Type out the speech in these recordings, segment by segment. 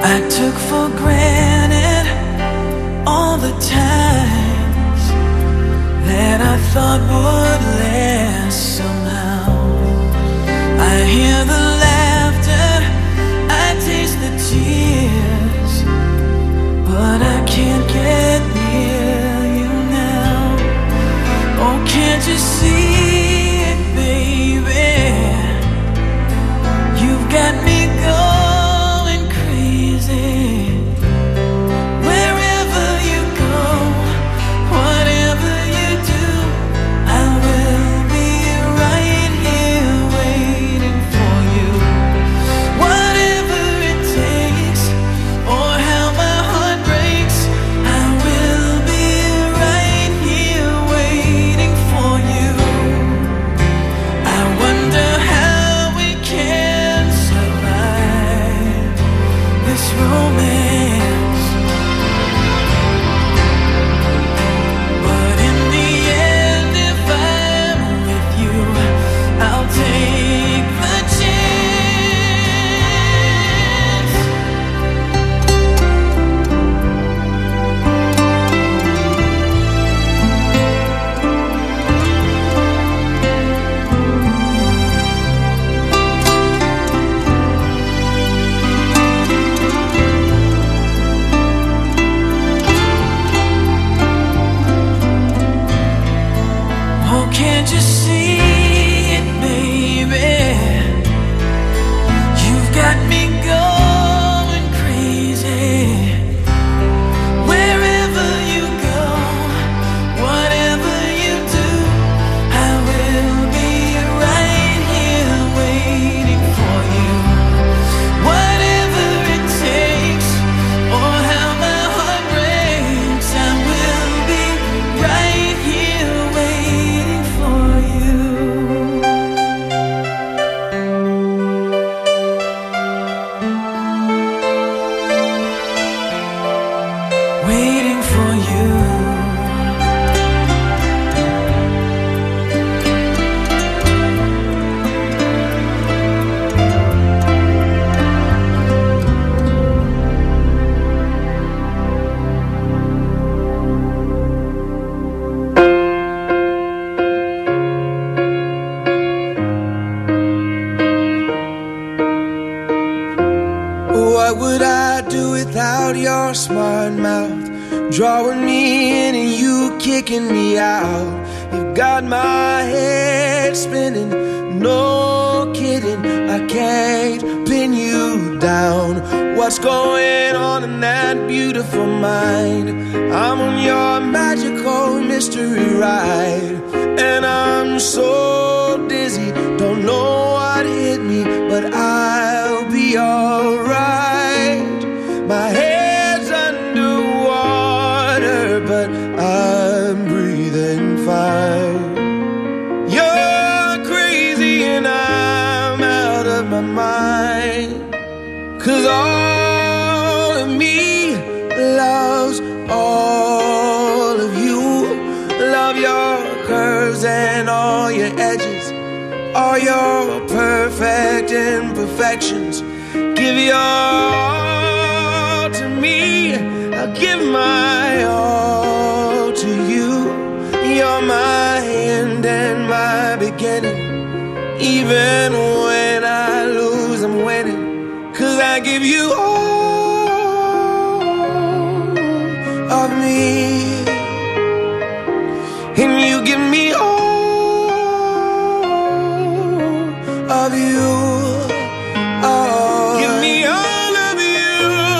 I took for granted all the times that I thought would last somehow. I hear the laughter, I taste the tears, but I can't get near you now. Oh, can't you see it, baby? You've got me going crazy. Wherever you go, whatever you do, I will be right here waiting for you. Whatever it takes, or how my heart breaks, I will be right here waiting for you. I wonder how we can survive this romance, but in the end, if I'm with you, I'll take the chance. Oh, can't you see it, baby? You've got me going crazy. Wherever you go, whatever you do, I will be right here waiting for you. Whatever it takes, or how my heart breaks, I will be right here waiting for you. Waiting for you. What would I do without your smart mouth? Drawing me in and you kicking me out. You've got my head spinning, no kidding. I can't pin you down. What's going on in that beautiful mind? I'm on your magical mystery ride, and I'm so dizzy, don't know what hit me, but I'll be alright. My head's underwater, but I'm breathing fine. You're crazy and I'm out of my mind, 'cause all of me loves all of you. Love your curves and all your edges, all your perfect imperfections. Give your all to me, I'll give my all to you. You're my end and my beginning. Even when I lose, I'm winning, 'cause I give you all of me, and you give me all of you. Oh, give me all of you.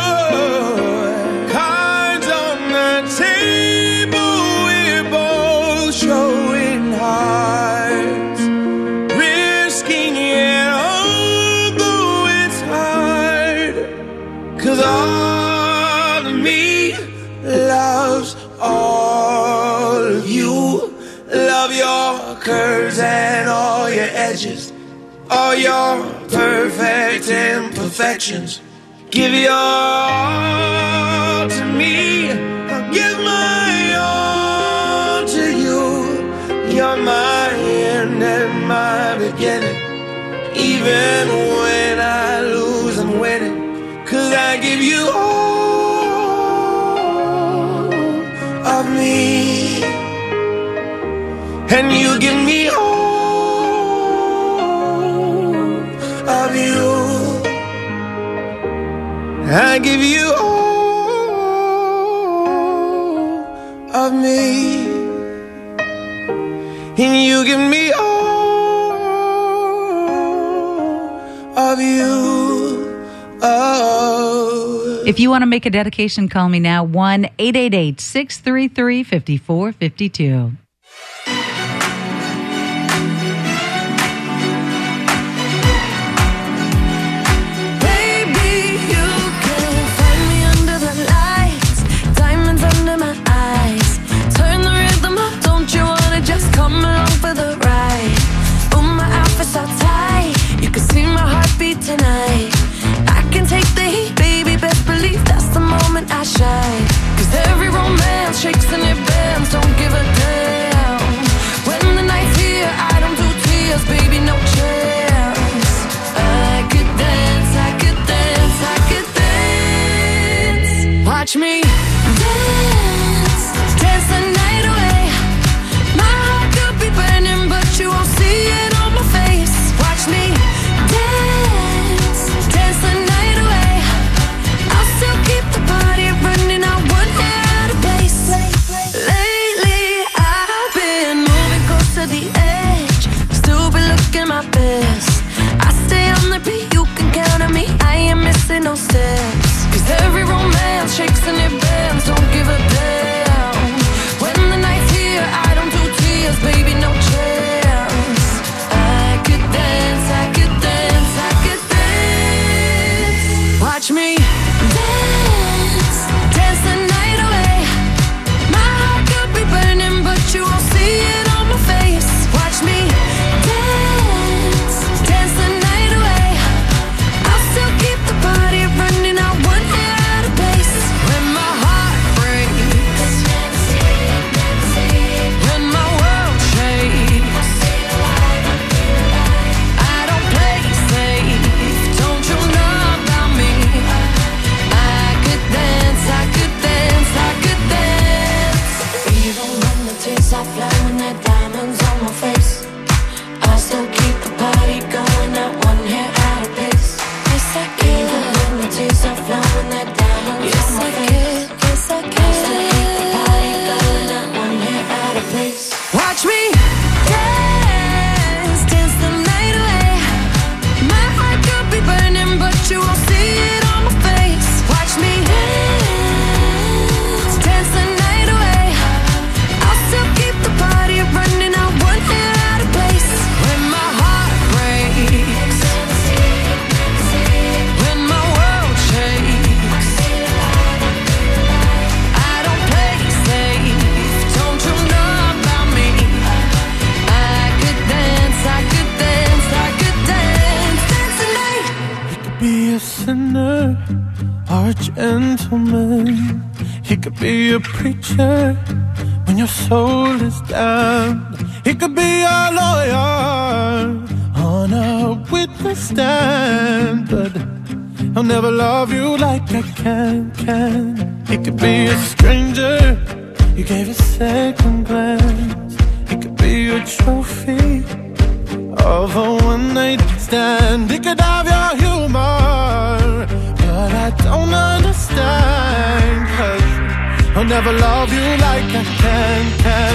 Cards on the table, we're both showing hearts, risking it although it's hard, 'cause all of me loves all of you. Love your curves and all your edges, all your perfect imperfections. Give your all to me, I'll give my all to you. You're my end and my beginning. Even when I lose, I'm winning, 'cause I I give you all of me, and you give me all of you. I give you all of me, and you give me all of you. Oh. If you want to make a dedication, call me now, 1-888-633-5452. Tonight I can take the heat, baby, best believe that's the moment I shine. Cause every romance shakes and it bends, don't give a damn. When the night's here, I don't do tears, baby, no chance. I could dance, I could dance, I could dance. Watch me dance, dance the night away. My heart could be burning, but you won't see it on my face. Watch me no steps. Cause every romance shakes and it bends, don't give a damn. When the night's here, I don't do tears, baby, no chance. I could dance, I could dance, I could dance. Watch me dance, dance the night away. My heart could be burning, but you won't see it on my face. Watch me dance, dance the night away. I'll still keep the party running, I won't hear out of pace. When my heart breaks, when my world shakes, I don't play safe, don't you know about me? I could dance, I could dance, I could dance. Even when the tears are flowing, they're diamonds on my face, I still keep the party going, not one hair out of place. Yes, I can. Even when the tears are flowing, they're diamonds on my face. Yes, I can. I still keep the party going, not one hair out of place. Watch me dance, dance the night away. My heart could be burning, but you won't see it on my face. Watch me dance, dance the night away. I'll still keep the party running, I won't hear out of place. When my heart breaks, when my world shakes, I don't play safe, don't you know about me? I could dance, I could dance, I could dance, dance the night. He could be a sinner or a gentleman. He could be a preacher when your soul is down. He could be a lawyer on a witness stand, but I'll never love you like I can. He could be a stranger you gave a second glance. He could be a trophy of a one-night stand. He could have your humor, but I don't understand, 'cause I'll never love you like I can.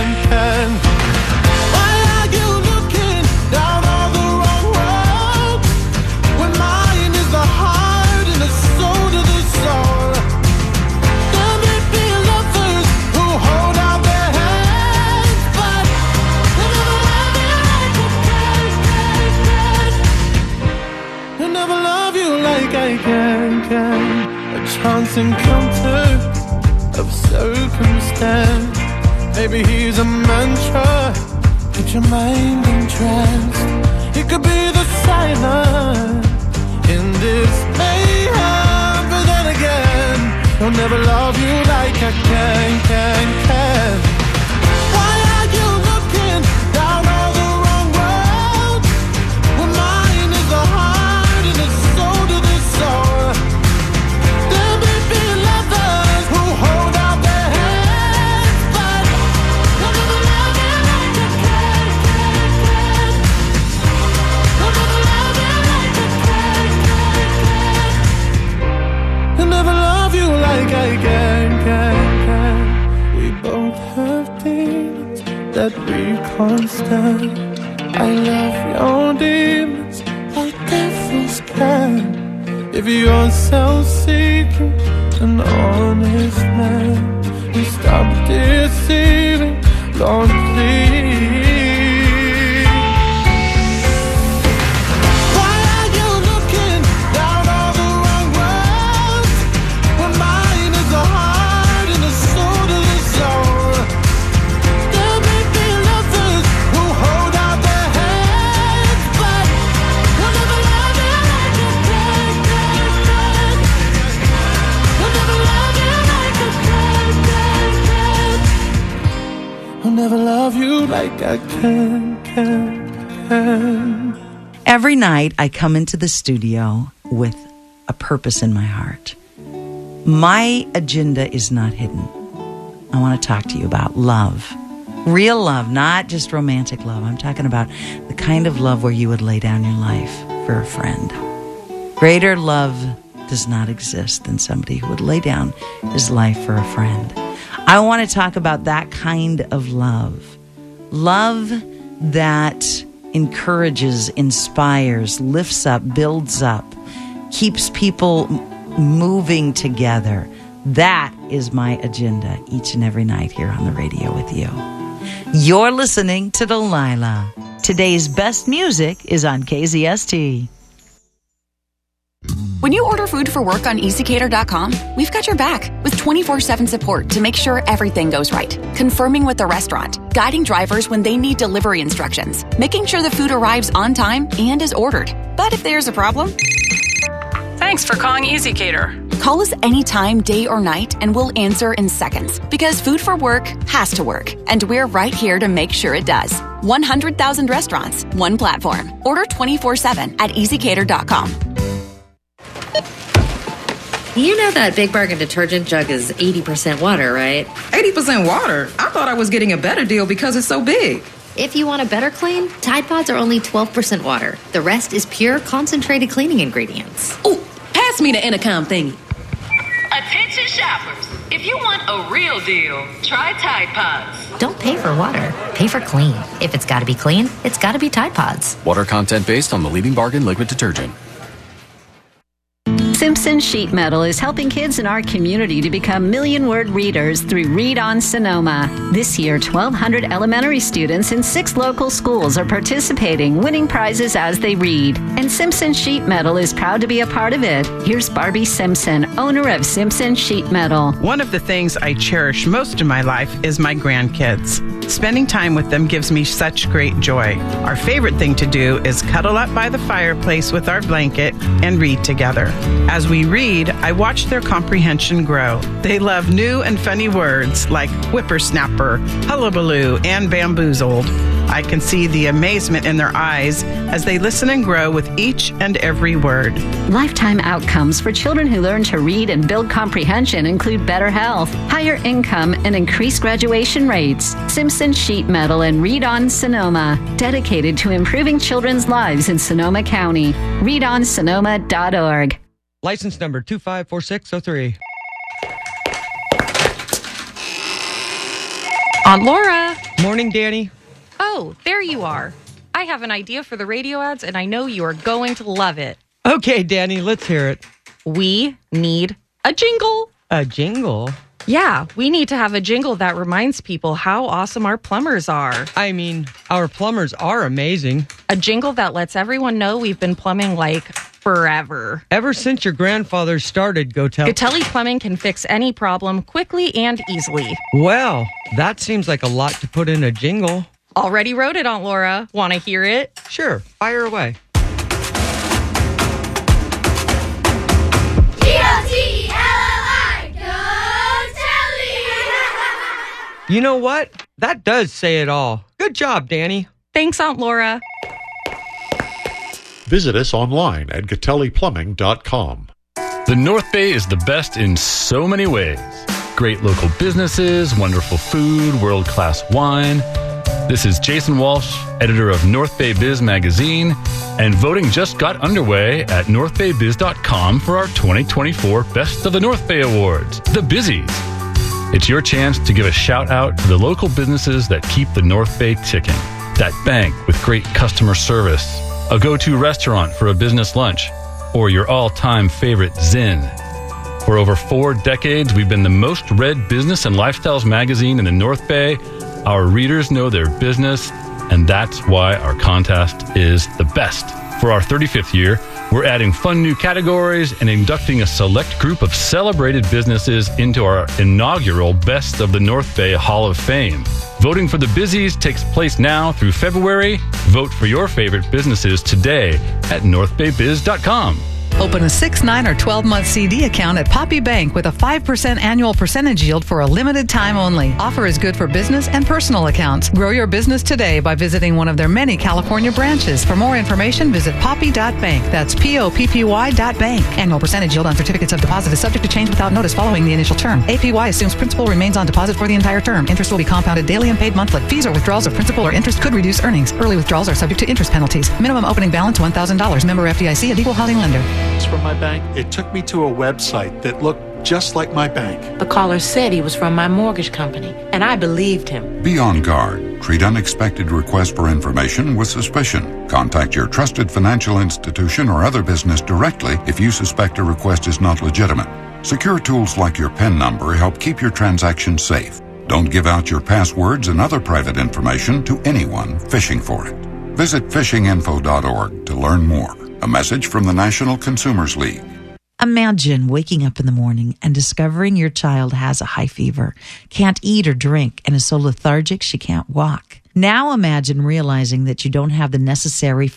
Why are you looking down on the wrong road when mine is the heart and the soul to the soul? There may be lovers who hold out their hands, but they'll never love you like I can. They'll never love you like I can. A chance encounter of circumstance. Maybe he's a mantra, keep your mind entranced. He could be the silence in this mayhem, but then again, he'll never love you like I can. Why are you looking down on the wrong road when mine is the heart and the soul to the soul? like I can. We both have demons that we can't stand. I love your demons like devils can. If you're self-seeking, an honest man, you stop deceiving, Lord, please. Never love you like I can. Every night I come into the studio with a purpose in my heart. My agenda is not hidden. I want to talk to you about love. Real love, not just romantic love. I'm talking about the kind of love where you would lay down your life for a friend. Greater love does not exist than somebody who would lay down his life for a friend. I want to talk about that kind of love. Love that encourages, inspires, lifts up, builds up, keeps people moving together. That is my agenda each and every night here on the radio with you. You're listening to Delilah. Today's best music is on KZST. When you order food for work on EasyCater.com, we've got your back with 24/7 support to make sure everything goes right. Confirming with the restaurant, guiding drivers when they need delivery instructions, making sure the food arrives on time and is ordered. But if there's a problem, thanks for calling EasyCater. Call us anytime, day or night, and we'll answer in seconds. Because food for work has to work, and we're right here to make sure it does. 100,000 restaurants, one platform. Order 24/7 at EasyCater.com. You know that Big Bargain detergent jug is 80% water, right? 80% water? I thought I was getting a better deal because it's so big. If you want a better clean, Tide Pods are only 12% water. The rest is pure, concentrated cleaning ingredients. Oh, pass me the intercom thingy. Attention shoppers. If you want a real deal, try Tide Pods. Don't pay for water. Pay for clean. If it's got to be clean, it's got to be Tide Pods. Water content based on the leading bargain liquid detergent. Simpson Sheet Metal is helping kids in our community to become million-word readers through Read on Sonoma. This year, 1,200 elementary students in 6 local schools are participating, winning prizes as they read. And Simpson Sheet Metal is proud to be a part of it. Here's Barbie Simpson, owner of Simpson Sheet Metal. One of the things I cherish most in my life is my grandkids. Spending time with them gives me such great joy. Our favorite thing to do is cuddle up by the fireplace with our blanket and read together. As we read, I watch their comprehension grow. They love new and funny words like whippersnapper, hullabaloo, and bamboozled. I can see the amazement in their eyes as they listen and grow with each and every word. Lifetime outcomes for children who learn to read and build comprehension include better health, higher income, and increased graduation rates. Simpson Sheet Metal and Read on Sonoma, dedicated to improving children's lives in Sonoma County. readonsonoma.org. License number 254603. Aunt Laura. Morning, Danny. Oh, there you are. I have an idea for the radio ads, and I know you are going to love it. Okay, Danny, let's hear it. We need a jingle. A jingle? Yeah, we need to have a jingle that reminds people how awesome our plumbers are. I mean, our plumbers are amazing. A jingle that lets everyone know we've been plumbing like forever. Ever since your grandfather started, Gotelli Plumbing can fix any problem quickly and easily. Well, that seems like a lot to put in a jingle. Already wrote it, Aunt Laura. Want to hear it? Sure, fire away. You know what? That does say it all. Good job, Danny. Thanks, Aunt Laura. Visit us online at GotelliPlumbing.com. The North Bay is the best in so many ways. Great local businesses, wonderful food, world-class wine. This is Jason Walsh, editor of North Bay Biz magazine, and voting just got underway at northbaybiz.com for our 2024 Best of the North Bay Awards, the Bizzies. It's your chance to give a shout out to the local businesses that keep the North Bay ticking. That bank with great customer service, a go-to restaurant for a business lunch, or your all-time favorite Zinn. For over 4 decades, we've been the most read business and lifestyles magazine in the North Bay. Our readers know their business, and that's why our contest is the best. For our 35th year, we're adding fun new categories and inducting a select group of celebrated businesses into our inaugural Best of the North Bay Hall of Fame. Voting for the Bizzies takes place now through February. Vote for your favorite businesses today at northbaybiz.com. Open a 6, 9, or 12-month CD account at Poppy Bank with a 5% annual percentage yield for a limited time only. Offer is good for business and personal accounts. Grow your business today by visiting one of their many California branches. For more information, visit poppy.bank. That's POPPY.bank. Annual percentage yield on certificates of deposit is subject to change without notice following the initial term. APY assumes principal remains on deposit for the entire term. Interest will be compounded daily and paid monthly. Fees or withdrawals of principal or interest could reduce earnings. Early withdrawals are subject to interest penalties. Minimum opening balance $1,000. Member FDIC, an equal housing lender. From my bank, it took me to a website that looked just like my bank. The caller said he was from my mortgage company, and I believed him. Be on guard. Treat unexpected requests for information with suspicion. Contact your trusted financial institution or other business directly if you suspect a request is not legitimate. Secure tools like your PIN number help keep your transactions safe. Don't give out your passwords and other private information to anyone fishing for it. Visit fishinginfo.org to learn more. A message from the National Consumers League. Imagine waking up in the morning and discovering your child has a high fever, can't eat or drink, and is so lethargic she can't walk. Now imagine realizing that you don't have the necessary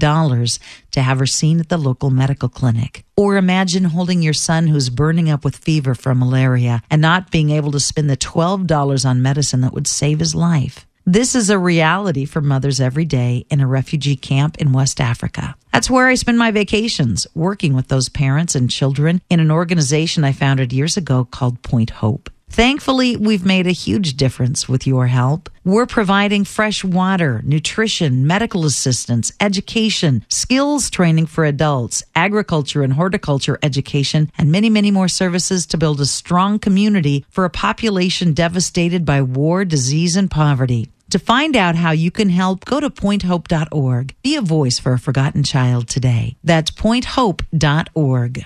$5 to have her seen at the local medical clinic. Or imagine holding your son who's burning up with fever from malaria and not being able to spend the $12 on medicine that would save his life. This is a reality for mothers every day in a refugee camp in West Africa. That's where I spend my vacations, working with those parents and children in an organization I founded years ago called Point Hope. Thankfully, we've made a huge difference with your help. We're providing fresh water, nutrition, medical assistance, education, skills training for adults, agriculture and horticulture education, and many, many more services to build a strong community for a population devastated by war, disease, and poverty. To find out how you can help, go to pointhope.org. Be a voice for a forgotten child today. That's pointhope.org.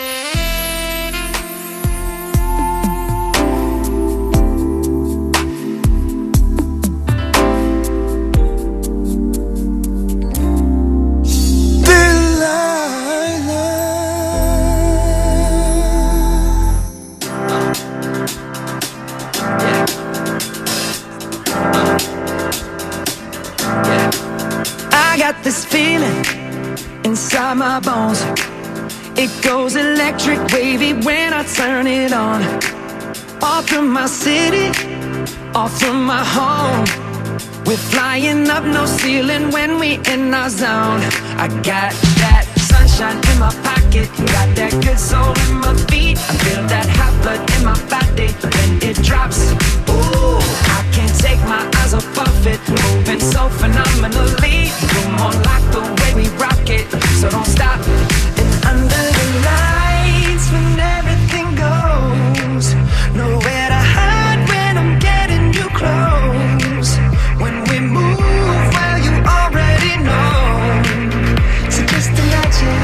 This feeling inside my bones, it goes electric wavy when I turn it on. Off from my city, off from my home, we're flying up no ceiling when we in our zone. I got that sunshine in my pocket, got that good soul in my feet. I feel that hot blood in my body when it drops. Ooh, I can't take my eyes off of it, moving so phenomenally. You're more like the way we rock it, so don't stop. And under the lights when everything goes, nowhere to hide when I'm getting you close. When we move, well you already know. So just imagine,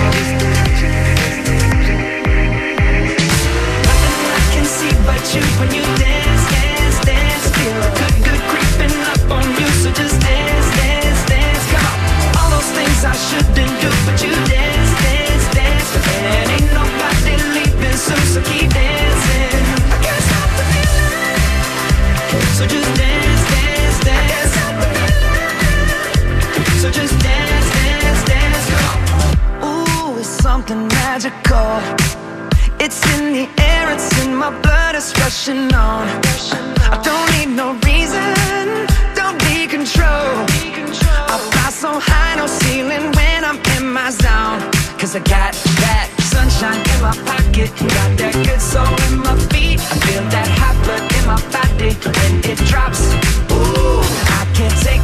nothing I can see but you when you dance, dance, dance. Feel good, good creeping up on you, so just dance, dance, dance. Come on, all those things I shouldn't do, but you dance, dance, dance. And ain't nobody leaving soon, so keep dancing. I can't stop the feeling, so just dance, dance, dance. I can't stop the feeling, so just dance, dance, dance. Come on. Ooh, it's something magical. It's in the air, it's in my blood, it's rushing on. I don't need no reason, don't need control. I fly so high, no ceiling when I'm in my zone. Cause I got that sunshine in my pocket, got that good soul in my feet. I feel that hot blood in my body when it drops. Ooh, I can't take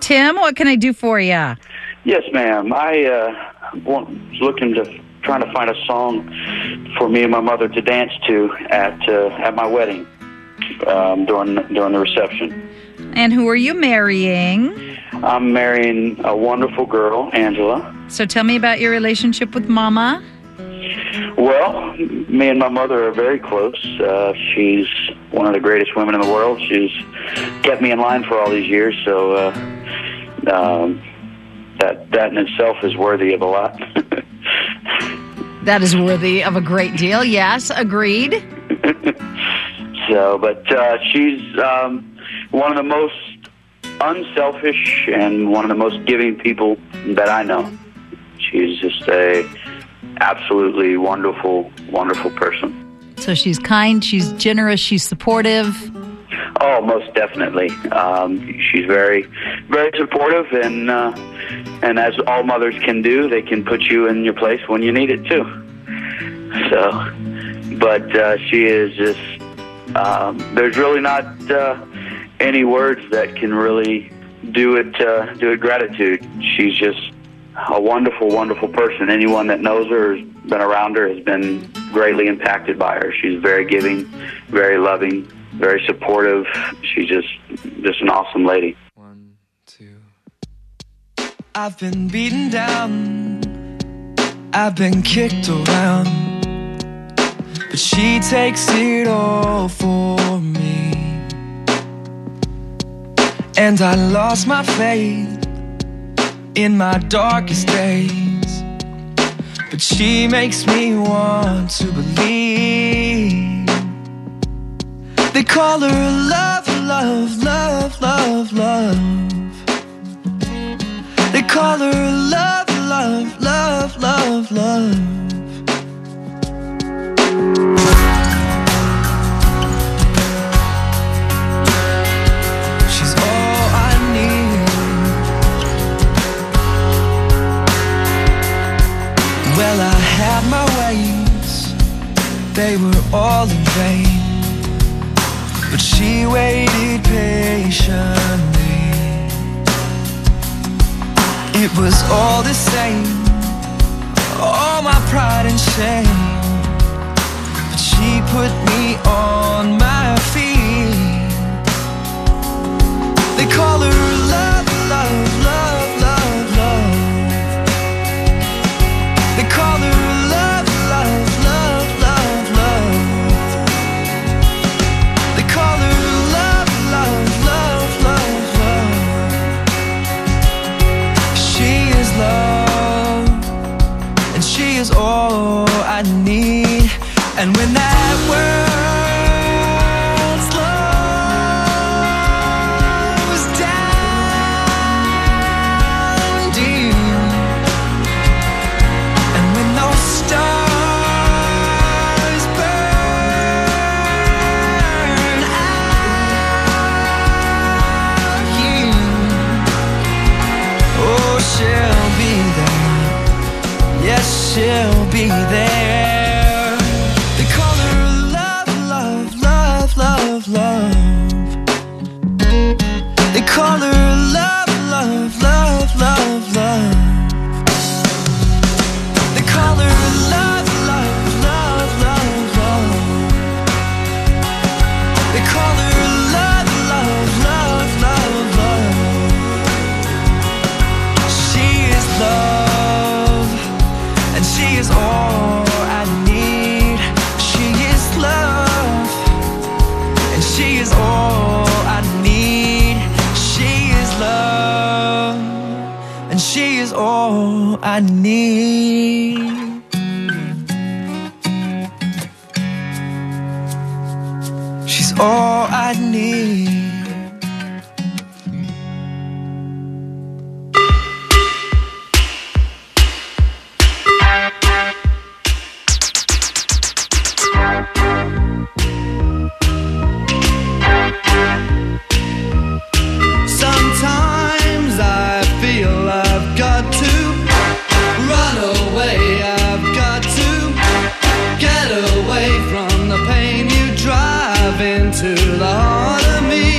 Tim, what can I do for you? Yes, ma'am. I was looking to trying to find a song for me and my mother to dance to at my wedding during the reception. And who are you marrying? I'm marrying a wonderful girl, Angela. So tell me about your relationship with Mama. Well, me and my mother are very close. She's one of the greatest women in the world. She's kept me in line for all these years, so that in itself is worthy of a lot. That is worthy of a great deal. Yes, agreed. But she's one of the most unselfish and one of the most giving people that I know. She's just a absolutely wonderful, wonderful person. So she's kind, she's generous, she's supportive. Oh, most definitely. She's very, very supportive, and as all mothers can do, they can put you in your place when you need it too. So, but she is just. There's really not any words that can really do it gratitude. She's just a wonderful, wonderful person. Anyone that knows her, has been around her, has been greatly impacted by her. She's very giving, very loving, very supportive. She's just an awesome lady. 1, 2. I've been beaten down, I've been kicked around, but she takes it all for me. And I lost my faith in my darkest days, but she makes me want to believe. They call her love, love, love, love, love. They call her love, love, love, love, love. She's all I need. Well, I had my ways, they were all in vain, but she waited patiently. It was all the same, all my pride and shame, but she put me on my feet. They call her love, love, love, love, love. They call her love, love, love, love, love. They call her love, love, love, love, love. She is love, and she is all I need. And when that world slows down deep, and when those stars burn out here, oh, she'll be there. Yes, she'll be there. They call her love, love, love, love, love. They call her love, love, love, love, love. They call her love, love, love, love, love. They call her love, love, love, love, love. She is love, and she is all I need. She is love, and she is all I need. She is love, and she is all I need. She's all I need. Sometimes I feel I've got to run away. I've got to get away from the pain you drive into the heart of me.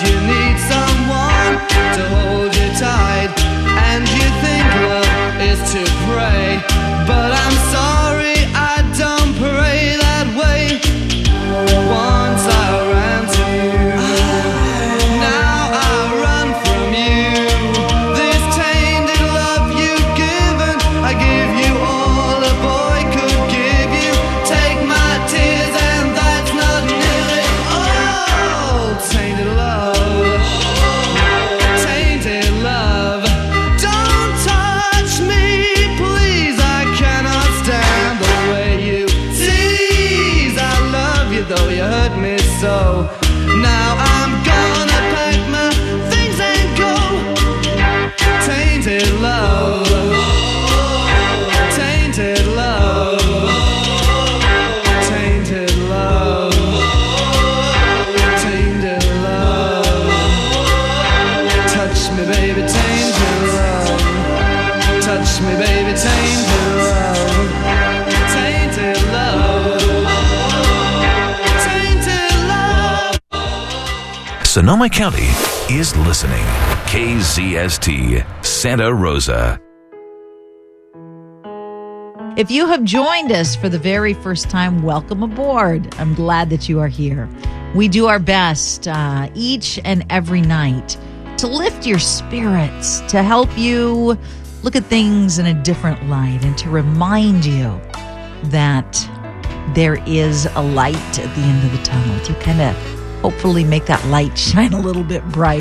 you need someone to hold you tight, and you think love is to pray, but I'm sorry, I don't pray that way. Once I ran to you, now I run from you. This tainted love you've given, I give you all a boy could give you. Take my tears and that's not nearly all. Tainted love, tainted love. Don't touch me, please, I cannot stand the way you tease. I love you though you hurt me so. Now I'm gonna pack my things and go. Tainted love, tainted love, tainted love, tainted love. Touch me, baby, tainted love. Touch me, baby, tainted love. Tainted love, tainted love. Sonoma County is listening. KZST, Santa Rosa. If you have joined us for the very first time, welcome aboard. I'm glad that you are here. We do our best each and every night to lift your spirits, to help you look at things in a different light, and to remind you that there is a light at the end of the tunnel, to kind of hopefully make that light shine a little bit brighter.